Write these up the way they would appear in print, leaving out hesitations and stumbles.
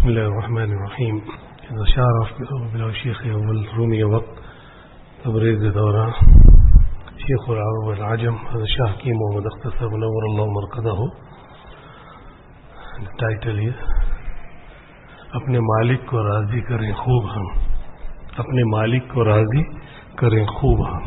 بسم الله الرحمن الرحيم. إذا شعر بلا شيخ أول رومي وقت تبريز دورة شيخ العرب والعجم هذا شاه حکیم محمد اختصر منور اللہ مرقدہ. ٹائٹل ہے اپنے مالک کو راضی کریں خوب ہم، اپنے مالک کو راضی کریں خوب ہم.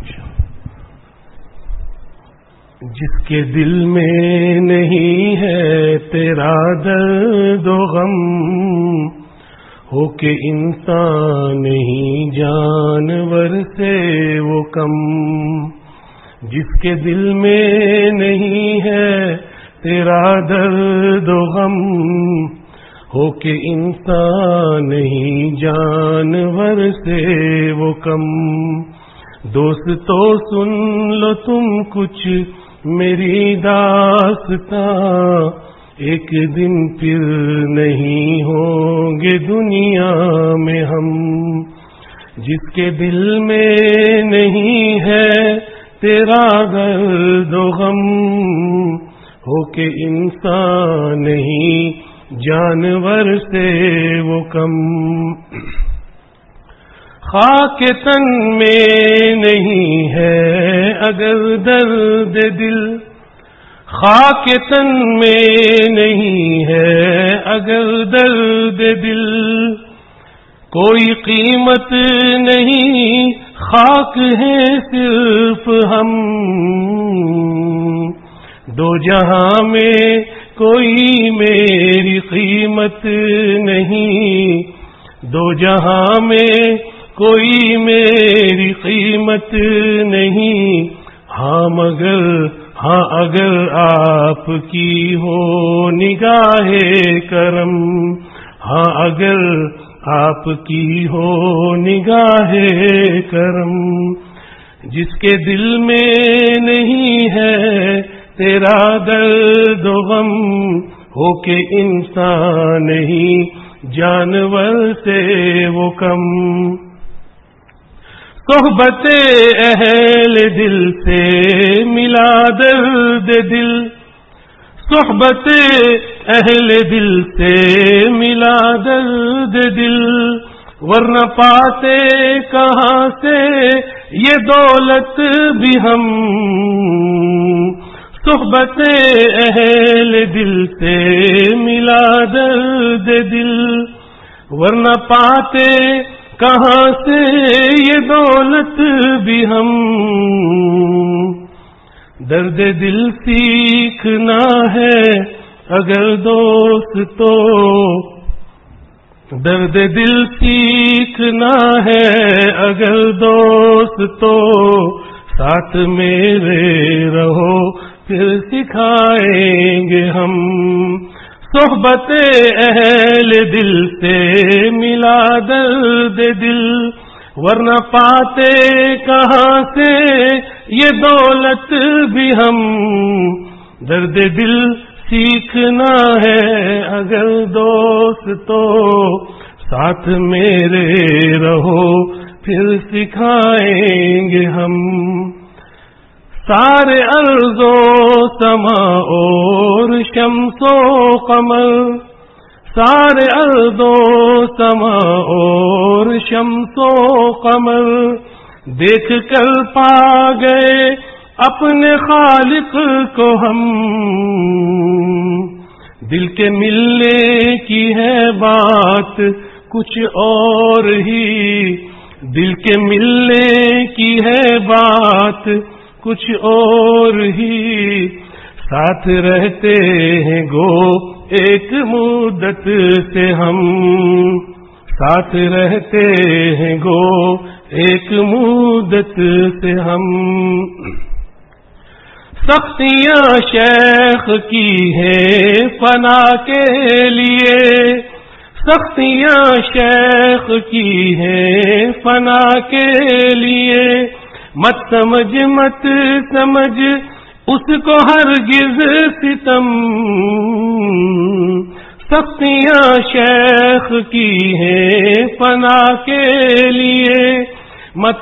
جس کے دل میں نہیں ہے تیرا درد و غم، ہو کہ انسان نہیں جانور سے وہ کم. جس کے دل میں نہیں ہے تیرا درد و غم، ہو کہ انسان نہیں جانور سے وہ کم. دوستو سن لو تم کچھ میری داستاں، ایک دن پھر نہیں ہوں گے دنیا میں ہم. جس کے دل میں نہیں ہے تیرا درد و غم، ہو کہ انسان نہیں جانور سے وہ کم. خاک تن میں نہیں ہے اگر درد دل، خاک تن میں نہیں ہے اگر درد دل، کوئی قیمت نہیں خاک ہے صرف ہم. دو جہاں میں کوئی میری قیمت نہیں، دو جہاں میں کوئی میری قیمت نہیں. ہاں اگر آپ کی ہو نگاہ کرم، ہاں اگر آپ کی ہو نگاہ کرم. جس کے دل میں نہیں ہے تیرا درد و غم، ہو کہ انسان نہیں جانور سے وہ کم. صحبت اہل دل سے ملا درد دل، صحبت اہل دل سے ملا درد دل، ورنہ پاتے کہاں سے یہ دولت بھی ہم. صحبت اہل دل سے ملا درد دل، ورنہ پاتے کہاں سے یہ دولت بھی ہم. درد دل سیکھنا ہے اگر دوست تو، درد دل سیکھنا ہے اگر دوست تو، ساتھ میرے رہو پھر سکھائیں گے ہم. صحبت اہل دل سے ملا درد دل، ورنہ پاتے کہاں سے یہ دولت بھی ہم. درد دل سیکھنا ہے اگر دوست تو، ساتھ میرے رہو پھر سکھائیں گے ہم. سارے ارض و سما اور شمس و قمر، سارے ارض و سما اور شمس و قمر، دیکھ کر پا گئے اپنے خالق کو ہم. دل کے ملنے کی ہے بات کچھ اور ہی، دل کے ملنے کی ہے بات کچھ اور ہی. ساتھ رہتے ہیں گو ایک مدت سے ہم، ساتھ رہتے ہیں گو ایک مدت سے ہم. سختیاں شیخ کی ہیں فنا کے لیے، سختیاں شیخ کی ہیں فنا کے لیے. مت سمجھ اس کو ہرگز ستم، سختیاں شیخ کی ہیں فنا کے لیے. مت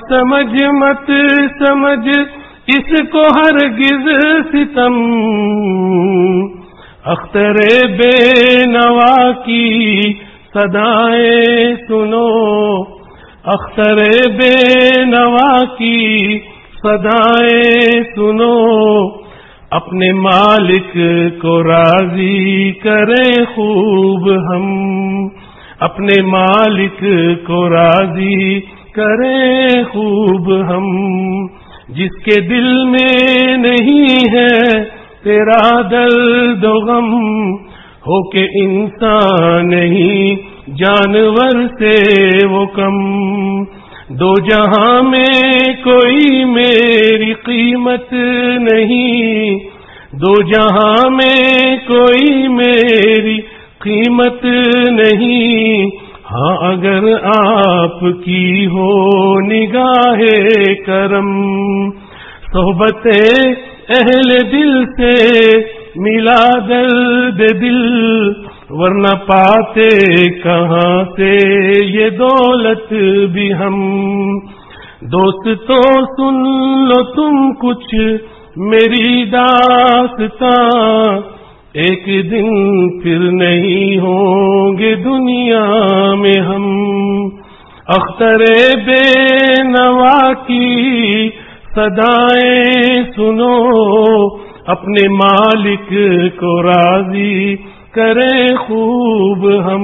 سمجھ اس کو ہرگز ستم، अख्तरे बेनवा की सदाएं सुनो, अख्तरे बेनवा की सदाएं सुनो, अपने मालिक को राजी करें खूब हम, अपने मालिक को राजी करें खूब हम। जिसके दिल में नहीं है तेरा दर्द गम, हो के इंसान नहीं जानवर से वो कम। दो जहां में कोई मेरी कीमत नहीं, दो जहां में कोई मेरी कीमत नहीं। हाँ अगर आपकी हो निगाहे करम, सोहबते अहले दिल से मिला दर्द दिल, वरना पाते कहाँ से ये दौलत भी हम। दोस्त तो सुन लो तुम कुछ मेरी दास्तां, एक दिन फिर नहीं होंगे दुनिया में हम। अख्तरे बेनवा की सदाएं सुनो, अपने मालिक को राजी करें खूब हम।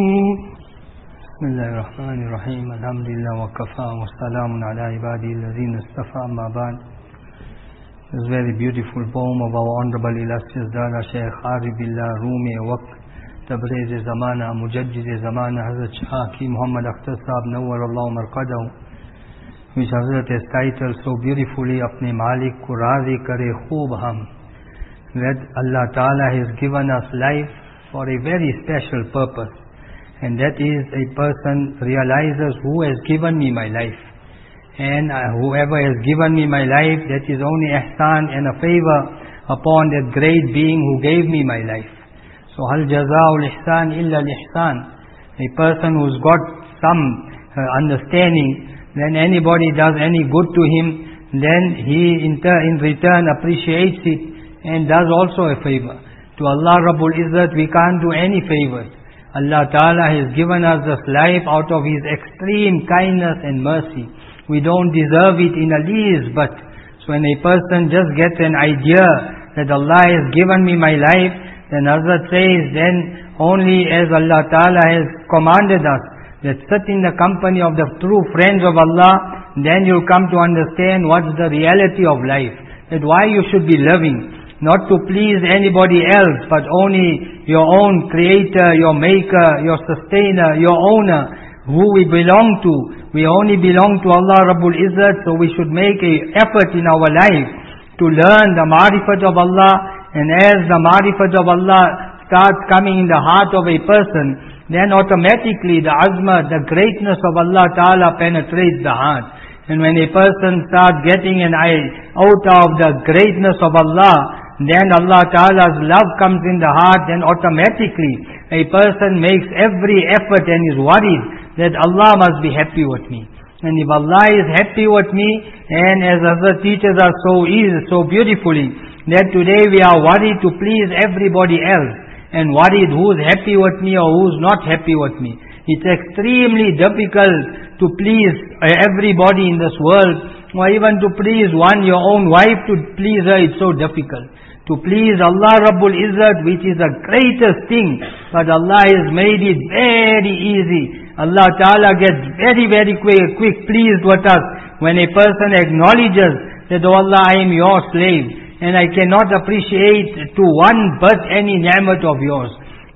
बिस्मिल्लाहिर्रहमानिर्रहीम, अल्हम्दुलिल्लाह वकफ़ा वस्सलामुन अला इबादिल्लज़ीना इस्तफ़ा, अम्मा बाद। This very beautiful poem of our honorable illustrious Dada Shaykh Aribillah Rumi Waqt Tabriz-e-Zamana Mujaddid-e-Zamana Hazrat Shah Hakim Muhammad Akhtar Sahab Nawwarallahu Marqadahu, which Hazrat has titled so beautifully, Apne Malik ko Razi Kare Khoob Hum, that Allah Ta'ala has given us life for a very special purpose, and that is a person realizes who has given me my life. And whoever has given me my life, that is only ihsan and a favor upon that great being who gave me my life. So hal jazaa'ul ihsan illa al-ihsan. A person who's got some understanding, then anybody does any good to him, then he in return appreciates it and does also a favor. To Allah Rabbul Izzat we can't do any favors. Allah Ta'ala has given us this life out of His extreme kindness and mercy. We don't deserve it in the least, but so when a person just gets an idea that Allah has given me my life, then Hazrat says, then only as Allah Ta'ala has commanded us, that sit in the company of the true friends of Allah, then you'll come to understand what's the reality of life. That why you should be living, not to please anybody else, but only your own creator, your maker, your sustainer, your owner, who we belong to. We only belong to Allah Rabbul Izzat, so we should make an effort in our life to learn the ma'rifat of Allah, and as the ma'rifat of Allah starts coming in the heart of a person, then automatically the azma, the greatness of Allah Ta'ala penetrates the heart. And when a person starts getting an eye out of the greatness of Allah, then Allah Ta'ala's love comes in the heart, then automatically a person makes every effort and is worried that Allah must be happy with me. And if Allah is happy with me, and as other teachers are so beautifully, that today we are worried to please everybody else, and worried who's happy with me or who's not happy with me. It's extremely difficult to please everybody in this world, or even to please your own wife, to please her, it's so difficult. To please Allah Rabbul Izzat, which is the greatest thing, but Allah has made it very easy. Allah Ta'ala gets very, very quick pleased with us when a person acknowledges that, oh Allah, I am your slave, and I cannot appreciate to one but any ni'mat of yours.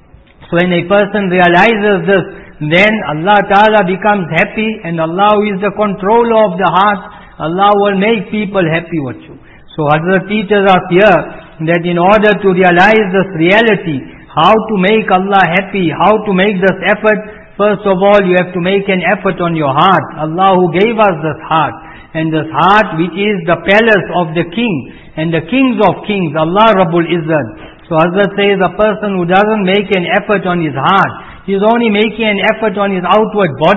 So when a person realizes this, then Allah Ta'ala becomes happy, and Allah, who is the controller of the heart, Allah will make people happy with you. So Hazrat teaches us here that in order to realize this reality, how to make Allah happy, how to make this effort, first of all you have to make an effort on your heart. Allah who gave us this heart, and this heart which is the palace of the king, and the kings of kings, Allah Rabbul Izzat. So Hazrat says a person who doesn't make an effort on his heart, he is only making an effort on his outward body.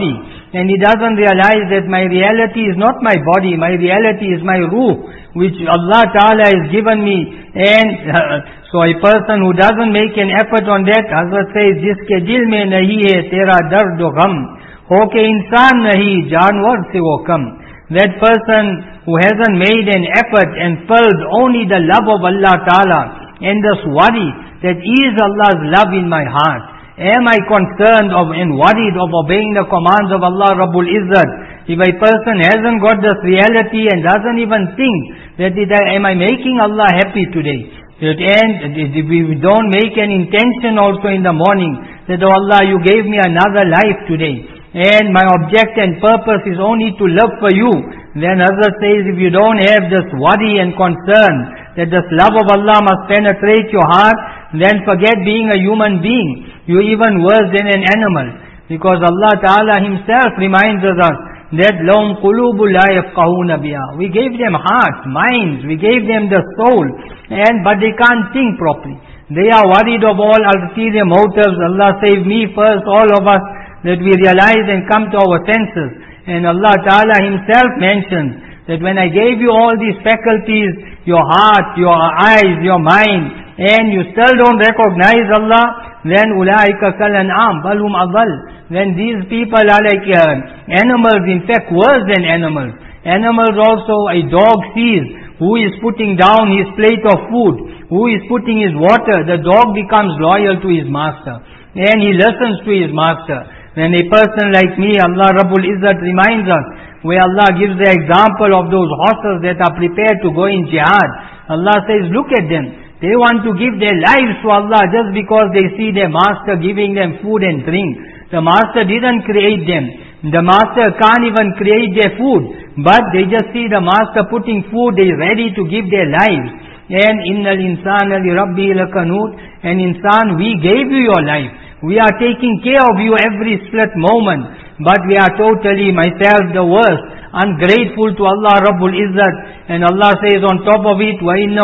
and he doesn't realize that my reality is not my body, my reality is my ruh, which Allah Ta'ala has given me. And so a person who doesn't make an effort on that, Hazrat says, jiske dil mein nahi hai tera dard o gham, ho ke insaan nahi janwar se wo kam. That person who hasn't made an effort and felt only the love of Allah Ta'ala, and thus worry that is Allah's love in my heart. Am I concerned of and worried of obeying the commands of Allah Rabbul Izzat? If a person hasn't got this reality and doesn't even think that am I making Allah happy today? And if we don't make an intention also in the morning that, oh Allah, you gave me another life today, and my object and purpose is only to live for you, then Hazrat says, if you don't have this worry and concern that this love of Allah must penetrate your heart, then forget being a human being. You're even worse than an animal. Because Allah Ta'ala Himself reminds us that لَهُمْ قُلُوبُ لَا يَفْقَهُونَ بِهَا. We gave them hearts, minds, we gave them the soul, but they can't think properly. They are worried of all ulterior motives. Allah save me first, all of us, that we realize and come to our senses. And Allah Ta'ala Himself mentions that when I gave you all these faculties, your heart, your eyes, your mind, and you still don't recognize Allah, then ulaika kal an'am bal hum adall. Then these people are like animals, in fact worse than animals. Animals also, a dog sees who is putting down his plate of food, who is putting his water. The dog becomes loyal to his master, and he listens to his master. When a person like me, Allah Rabbul Izzat reminds us, where Allah gives the example of those horses that are prepared to go in jihad. Allah says, look at them. They want to give their lives to Allah just because they see their master giving them food and drink. The master didn't create them. The master can't even create their food. But they just see the master putting food, they are ready to give their lives. And innal insana li rabbi lakanut. And insan, we gave you your life. We are taking care of you every split moment. But we are totally, myself the worst, ungrateful to Allah Rabbul Izzat. And Allah says on top of it,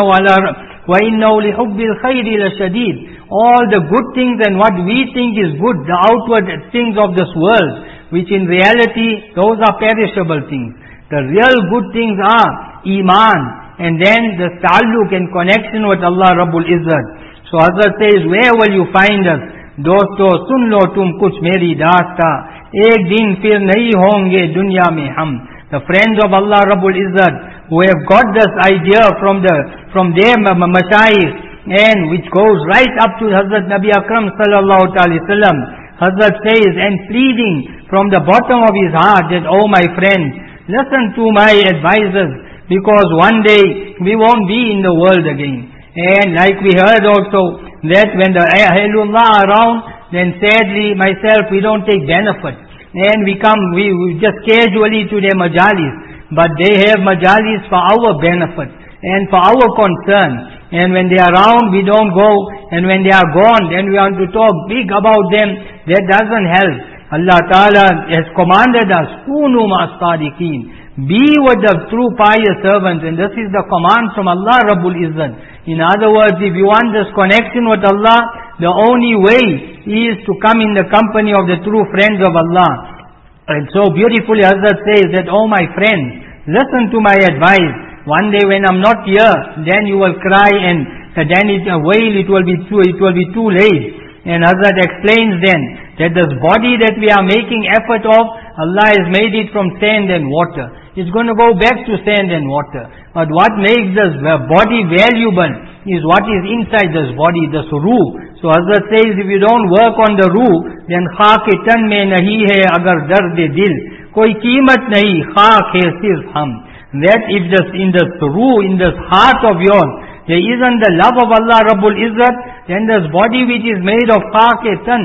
وَإِنَّهُ لِحُبِّ الْخَيْرِ لَشَدِيدٌ. All the good things and what we think is good, the outward things of this world, which in reality, those are perishable things. The real good things are Iman, and then the ta'alluq and connection with Allah Rabbul Izzat. So Hazrat says, where will you find us? Dosto, sun lo tum kuch meri daasta, ek din fir nahi honge dunya mein hum. The friends of Allah Rabbul Izzat, who have got this idea from their mashayikh, and which goes right up to Hazrat Nabi Akram sallallahu alaihi wasallam. Hazrat says, and pleading from the bottom of his heart that, oh my friends, listen to my advices, because one day we won't be in the world again. And like we heard also, that when the Ahlullah are around, then sadly, myself, we don't take benefit. And we just casually to their majalis. But they have majalis for our benefit and for our concern. And when they are around, we don't go. And when they are gone, then we want to talk big about them. That doesn't help. Allah Ta'ala has commanded us, Kunu ma'as-sadiqeen. Be with the true pious servants. And this is the command from Allah Rabbul Izzat. In other words, if you want this connection with Allah, the only way is to come in the company of the true friends of Allah. And so beautifully Hazrat says that, oh my friends, listen to my advice. One day when I'm not here, then you will cry and then it will be too late. And Hazrat explains then that this body that we are making effort of, Allah has made it from sand and water. It's going to go back to sand and water. But what makes this body valuable is what is inside this body, this ruh. So Hazrat says, if you don't work on the ruh, then khak tan mein nahi hai agar dard dil. Koi qeemat nahi, khak hai sirf hum. That if in this ruh, in this heart of yours, there isn't the love of Allah Rabbul Izzat, then this body which is made of khak tan,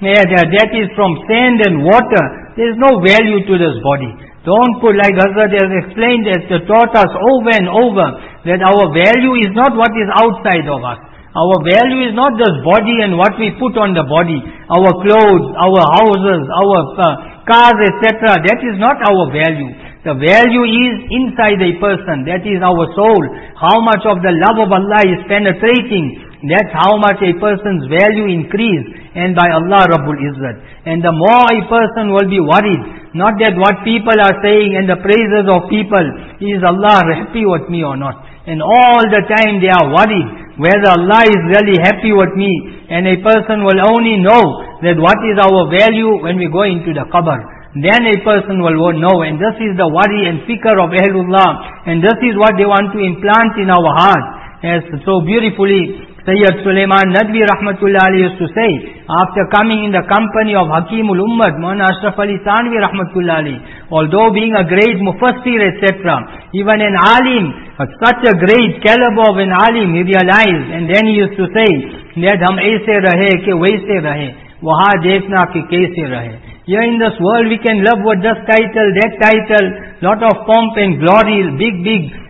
that is from sand and water, there is no value to this body. Don't put, like Hazrat has explained, has taught us over and over, that our value is not what is outside of us. Our value is not this body and what we put on the body. Our clothes, our houses, our cars, etc. That is not our value. The value is inside a person. That is our soul. How much of the love of Allah is penetrating that's how much a person's value increase, and by Allah Rabbul Izzat. And the more a person will be worried, not that what people are saying and the praises of people, is Allah happy with me or not? And all the time they are worried whether Allah is really happy with me. And a person will only know that what is our value when we go into the qabr. Then a person will know. And this is the worry and fikr of Ahlullah. And this is what they want to implant in our heart. As so beautifully Sayyid Sulaiman Nadwi Rahmatullah alayhi used to say, after coming in the company of Hakimul Ummad, Maulana Ashraf Ali Thanwi Rahmatullah alayhi, although being a great mufassir etc., even an alim, such a great caliber of an alim, he realized, and then he used to say, that hum aise rahe ke waise rahe, waha dekhna ke kaise rahe. Here in this world we can live with this title, that title, lot of pomp and glory, big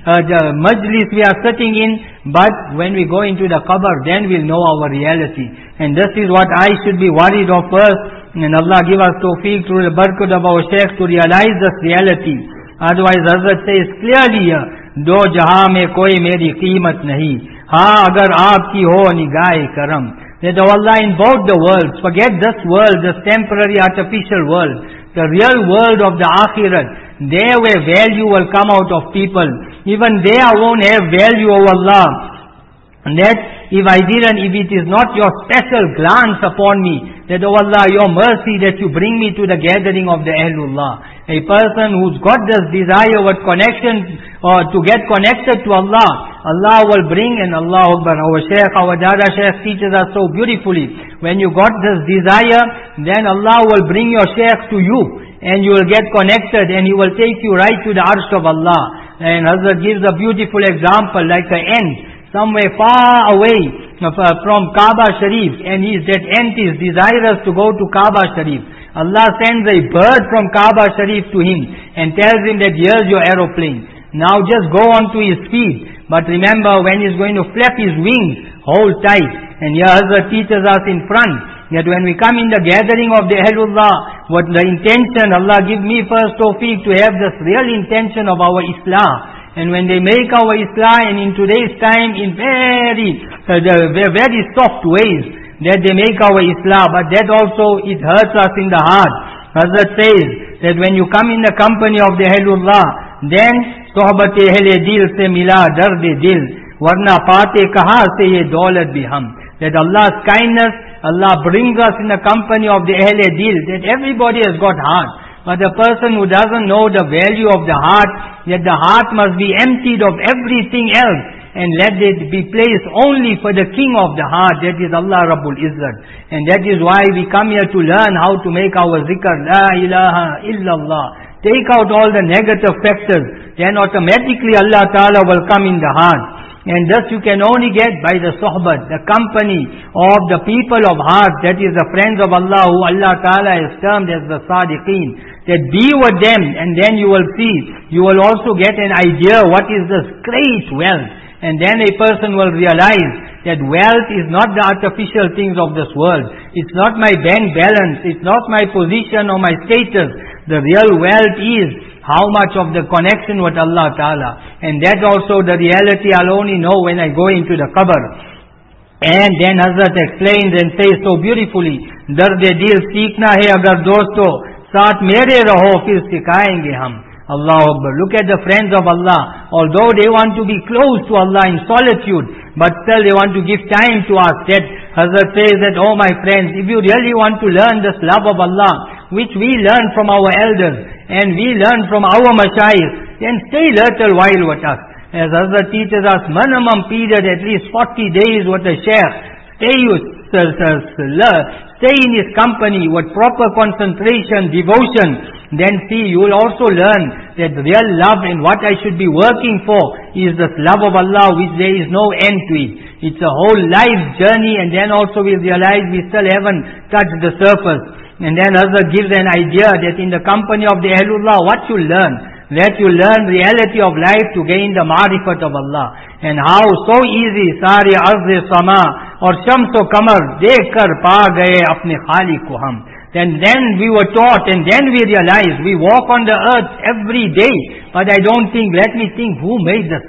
majlis we are sitting in, but when we go into the qabr, then we'll know our reality. And this is what I should be worried of first, and Allah give us tawfiq through the barakat of our Shaykh to realize this reality. Otherwise Hazrat says clearly here, do jahan mein koi meri qeemat nahi, ha agar aapki ho nigahe karam. That Allah in both the worlds, forget this world, this temporary artificial world, the real world of the akhirat, there where value will come out of people, even there won't have value of Allah. And that if it is not your special glance upon me, that oh Allah, your mercy that you bring me to the gathering of the Ahlullah. A person who's got this desire with connection, or to get connected to Allah, Allah will bring, and Allah Akbar, our Shaykh, our Dada Shaykh teaches us so beautifully, when you got this desire, then Allah will bring your Shaykh to you, and you will get connected, and He will take you right to the arsh of Allah. And Hazrat gives a beautiful example, like an ant, somewhere far away from Kaaba Sharif, and that ant is desirous to go to Kaaba Sharif. Allah sends a bird from Kaaba Sharif to him, and tells him that here's your aeroplane. Now just go on to his feet. But remember, when he's going to flap his wings, hold tight. And here Hazrat teaches us in front, that when we come in the gathering of the Ahlullah, what the intention, Allah give me first tawfiq to have this real intention of our Islah. And when they make our Islah, and in today's time, in very soft ways, that they make our Islah, but that also, it hurts us in the heart. Hazrat says, that when you come in the company of the Ahlullah, then sohbat-e ahle dil se mila dard-e dil, warna paate kaha se ye daulat bhi hum. That Allah's kindness, Allah brings us in the company of the ahle dil, that everybody has got heart. But the person who doesn't know the value of the heart, that the heart must be emptied of everything else, and let it be placed only for the king of the heart, that is Allah Rabbul Izzat. And that is why we come here to learn how to make our zikr, La ilaha illallah. Take out all the negative factors, then automatically Allah Ta'ala will come in the heart. And thus you can only get by the sohbat, the company of the people of heart, that is the friends of Allah, who Allah Ta'ala has termed as the Sadiqeen. That be with them, and then you will see, you will also get an idea what is this great wealth. And then a person will realize that wealth is not the artificial things of this world. It's not my bank balance, it's not my position or my status. The real wealth is how much of the connection with Allah Ta'ala. And that also the reality I'll only know when I go into the qabr. And then Hazrat explains and says so beautifully, Darde dil seekna hai agar dosto, saath mere raho fir sikayenge hum. Allah Akbar. Look at the friends of Allah. Although they want to be close to Allah in solitude, but still they want to give time to us. That Hazrat says that, oh my friends, if you really want to learn this love of Allah, which we learn from our elders, and we learn from our mashayikh, then stay little while with us. As Hazrat teaches us, minimum period at least 40 days with the Shaykh. Stay in his company with proper concentration, devotion. Then see, you will also learn that real love and what I should be working for is this love of Allah, which there is no end to it. It's a whole life journey, and then also we realize we still haven't touched the surface. And then Hazrat gives an idea that in the company of the Ahlullah, what you learn? That you learn reality of life to gain the ma'rifat of Allah. And how so easy, sari arz-e sama, or shams-o kamar, dekh kar pa gaye apne khaliq ko hum. Then we were taught, and then we realized we walk on the earth every day. But I don't think, let me think, who made this earth?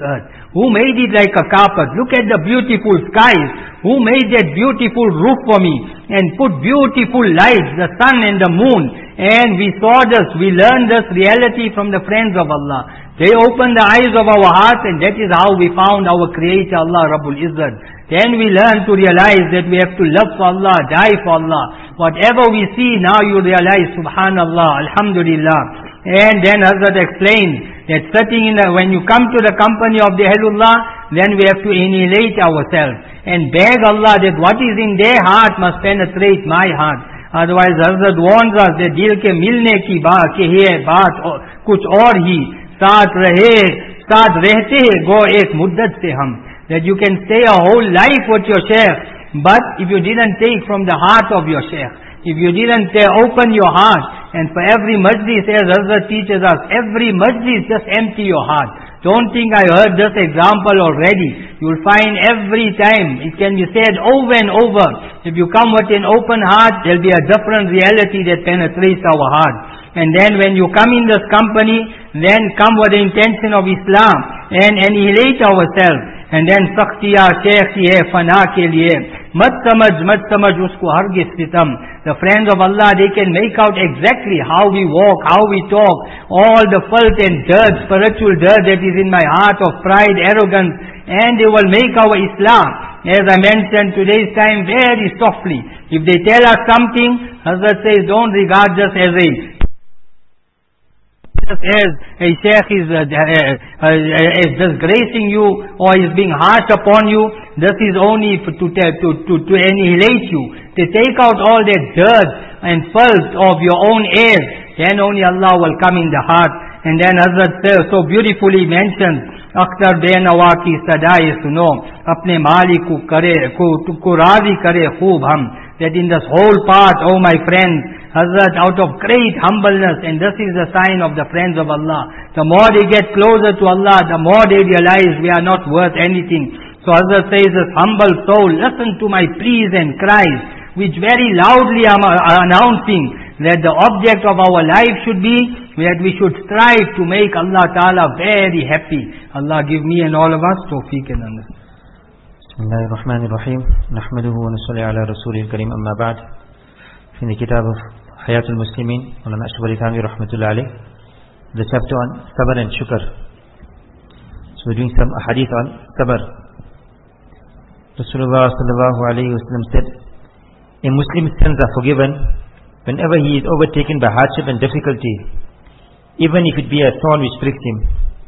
Who made it like a carpet? Look at the beautiful skies. Who made that beautiful roof for me and put beautiful lights, the sun and the moon? And we saw this, we learned this reality from the friends of Allah. They opened the eyes of our hearts, and that is how we found our Creator, Allah Rabbul Izzat. Then we learn to realize that we have to love for Allah, die for Allah. Whatever we see, now you realize, Subhanallah, Alhamdulillah. And then Hazrat explained that when you come to the company of the Ahlullah, then we have to annihilate ourselves and beg Allah that what is in their heart must penetrate my heart. Otherwise Hazrat warns us that dil ke milne ki baat kuch aur hi saath rehte hai go ek muddat se hum. That you can stay a whole life with your Shaykh, but if you didn't take from the heart of your Shaykh, if you didn't open your heart, and for every majlis, as Hazrat teaches us, every majlis just empty your heart. Don't think I heard this example already. You'll find every time, it can be said over and over. If you come with an open heart, there'll be a different reality that penetrates our heart. And then when you come in this company, then come with the intention of Islam and annihilate ourselves. And then sakhtiya shaykh ki hai fana ke liye mat samajh usko hargiz sitam. The friends of Allah, they can make out exactly how we walk, how we talk, all the filth and dirt, spiritual dirt that is in my heart of pride, arrogance, and they will make our Islam, as I mentioned today's time, very softly. If they tell us something, Hazrat says, don't regard this as a shaykh is disgracing you or is being harsh upon you. This is only to annihilate you, to take out all that dirt and filth of your own heirs. Then only Allah will come in the heart. And then Hazrat so beautifully mentioned, Akhtar benawa ki sadai suno, apne malik ko razi kare khoob hum. That in this whole part, oh my friends, Hazrat, out of great humbleness, and this is the sign of the friends of Allah. The more they get closer to Allah, the more they realize we are not worth anything. So Hazrat says, this humble soul, listen to my pleas and cries, which very loudly are announcing that the object of our life should be that we should strive to make Allah Ta'ala very happy. Allah give me and all of us tawfiq and understanding. Bismillahirrahmanirrahim. Nahmaduhu wa nusalli ala rasulil kareem amma ba'd. In the kitab of Hayatul Muslimin, Mawlana Ashraf Ali Thanvi Rahmatullah Alayh, the chapter on Sabr and Shukr. So we're doing some hadith on Sabr. Rasulullah sallallahu alayhi wa sallam said, a Muslim's sins are forgiven whenever he is overtaken by hardship and difficulty, even if it be a thorn which pricks him.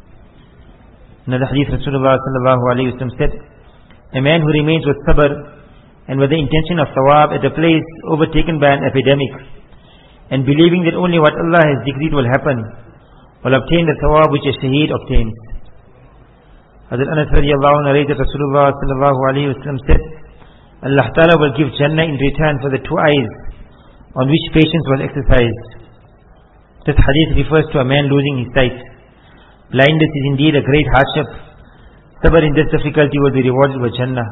Another hadith, Rasulullah sallallahu alayhi wa sallam said, a man who remains with sabr and with the intention of thawab at a place overtaken by an epidemic, and believing that only what Allah has decreed will happen, will obtain the thawab which a shaheed obtains. Hazrat Anas radiyallahu anhu narrated Rasulullah sallallahu alayhi wa sallam said, Allah Ta'ala will give Jannah in return for the two eyes on which patience was exercised. This hadith refers to a man losing his sight. Blindness is indeed a great hardship. Sabr in this difficulty will be rewarded with Jannah.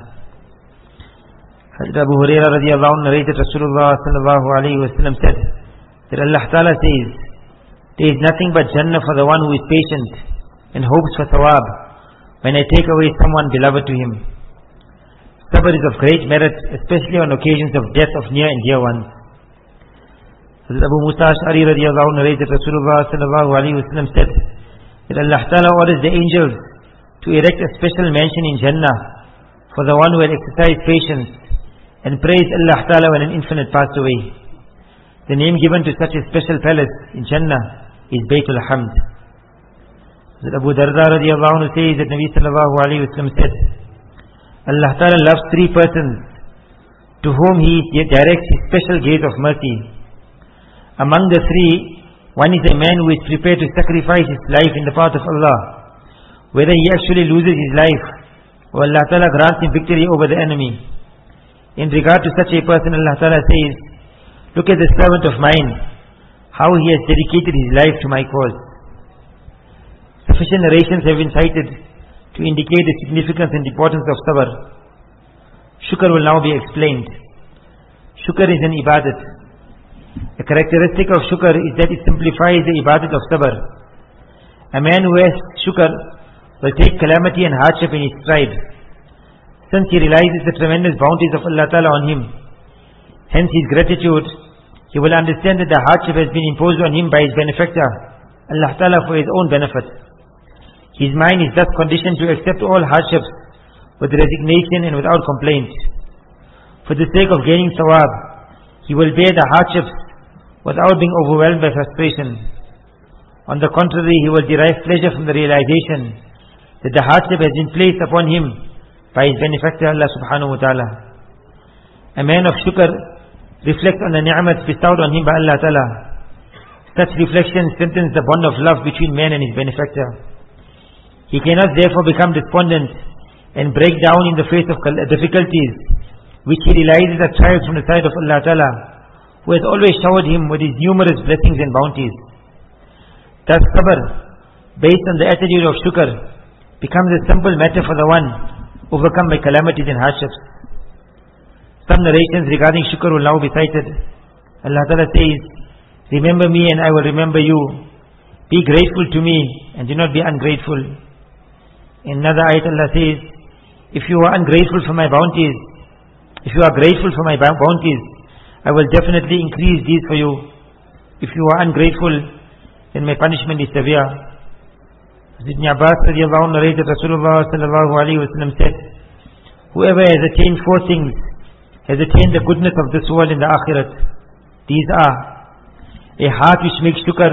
Hazrat Abu Hurairah radiyallahu anhu narrated Rasulullah sallallahu alayhi wa sallam said that Allah Ta'ala says, there is nothing but Jannah for the one who is patient and hopes for thawab when I take away someone beloved to him. Sabr is of great merit, especially on occasions of death of near and dear ones. Hazrat Abu Musa Ash'ari radiyallahu anhu narrated Rasulullah sallallahu alayhi wa sallam said that Allah Ta'ala orders the angels to erect a special mansion in Jannah for the one who had exercised patience and praised Allah Ta'ala when an infant had passed away. The name given to such a special palace in Jannah is Baytul Hamd. Abu Darda radiyallahu anhu says that Nabi sallallahu alayhi wa sallam said, Allah Ta'ala loves three persons to whom He directs His special gaze of mercy. Among the three, one is a man who is prepared to sacrifice his life in the path of Allah, whether he actually loses his life or Allah Ta'ala grants him victory over the enemy. In regard to such a person, Allah Ta'ala says, look at the servant of mine, how he has dedicated his life to my cause. Sufficient narrations have been cited to indicate the significance and importance of sabr. Shukr will now be explained. Shukr is an ibadat. A characteristic of shukr is that it simplifies the ibadat of sabr. A man who has shukr will take calamity and hardship in his stride, since he realizes the tremendous bounties of Allah Ta'ala on him. Hence his gratitude, he will understand that the hardship has been imposed on him by his benefactor, Allah Ta'ala, for his own benefit. His mind is thus conditioned to accept all hardships with resignation and without complaint. For the sake of gaining sawab, he will bear the hardships without being overwhelmed by frustration. On the contrary, he will derive pleasure from the realization that the hardship has been placed upon him by his benefactor Allah subhanahu wa ta'ala. A man of shukr reflects on the ni'mat bestowed on him by Allah ta'ala. Such reflection strengthens the bond of love between man and his benefactor. He cannot therefore become despondent and break down in the face of difficulties, which he realizes are trials from the side of Allah ta'ala, who has always showered him with his numerous blessings and bounties. Thus sabr, based on the attitude of shukr, becomes a simple matter for the one overcome by calamities and hardships. Some narrations regarding shukr will now be cited. Allah Ta'ala says, remember me and I will remember you. Be grateful to me and do not be ungrateful. In another ayat Allah says, if you are ungrateful for my bounties, if you are grateful for my bounties, I will definitely increase these for you. If you are ungrateful, then my punishment is severe. Ibn Abbas radiallahu anhu narrated Rasulullah sallallahu alayhi wa sallam said, whoever has attained four things has attained the goodness of this world in the akhirat. These are a heart which makes shukr,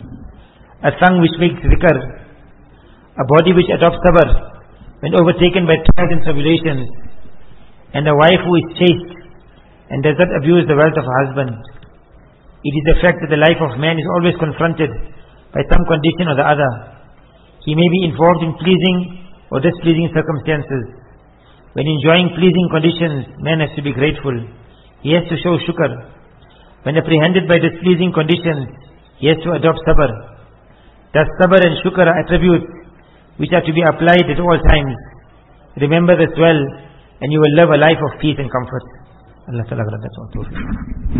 a tongue which makes zikr, a body which adopts sabr when overtaken by trials and tribulations, and a wife who is chaste and does not abuse the wealth of her husband. It is the fact that the life of man is always confronted by some condition or the other. He may be involved in pleasing or displeasing circumstances. When enjoying pleasing conditions, man has to be grateful. He has to show shukr. When apprehended by displeasing conditions, he has to adopt sabr. Thus sabr and shukr are attributes which are to be applied at all times. Remember this well, and you will live a life of peace and comfort. Allah Ta'ala grant us all tawfiq.